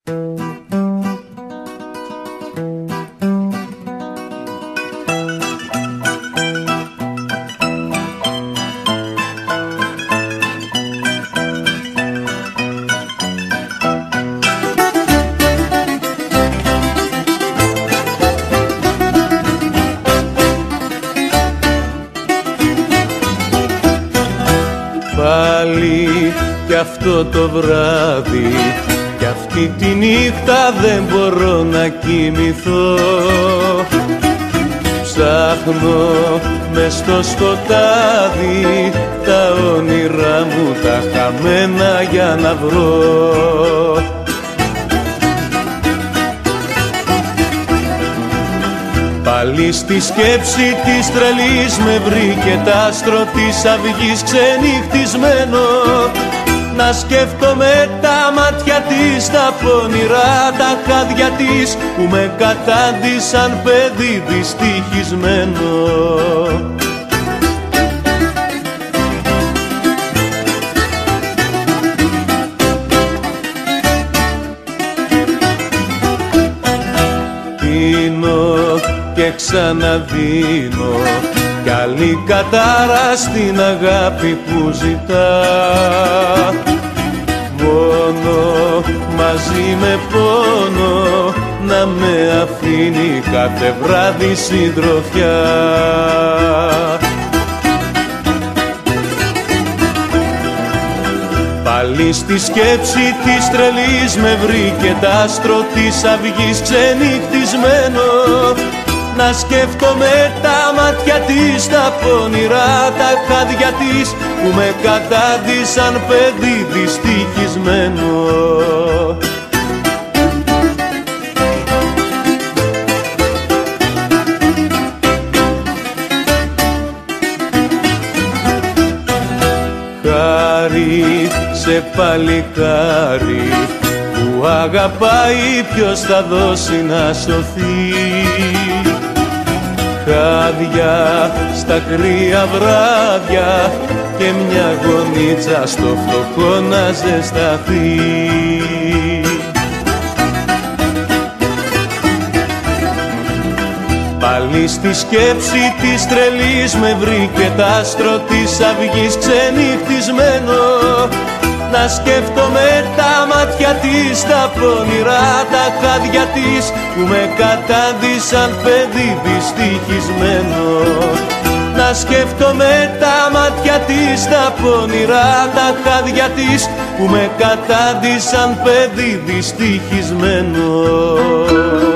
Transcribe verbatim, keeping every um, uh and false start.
Πάλι κι αυτό το βράδυ κι αυτή τη νύχτα δεν μπορώ να κοιμηθώ. Ψάχνω μες στο σκοτάδι τα όνειρά μου τα χαμένα για να βρω. Πάλι στη σκέψη της τρελής με βρήκε τ' άστρο της αυγής ξενυχτισμένο. Να σκέφτομαι τα μάτια της, τα πονηρά τα χάδια της που με κατάντησαν παιδί δυστυχισμένο. Πίνω και ξαναδίνω κι άλλη κατάρα στην αγάπη που ζητά. Μόνο μαζί με πόνο να με αφήνει κάθε βράδυ συντροφιά. Πάλι στη σκέψη της τρελής με βρήκε τ' άστρο της αυγής ξενυχτισμένο. Να σκέφτομαι τα μάτια της, τα πονηρά τα χάδια της που με κατάντησαν παιδί δυστυχισμένο. Χάρη σε παλικάρι που αγαπάει, ποιος θα δώσει να σωθεί. Χάδια στα κρύα βράδια και μια γονίτσα στο φτωχό να ζεσταθεί. Πάλι στη σκέψη της τρελής με βρήκε τ' άστρο της αυγής ξενυχτισμένο. Να σκέφτομαι τα μάτια της, τα πονηρά τα χάδια της που με κατάντησαν παιδί δυστυχισμένο. Να σκέφτομαι τα μάτια της, τα πονηρά τα χάδια της που με κατάντησαν παιδί δυστυχισμένο.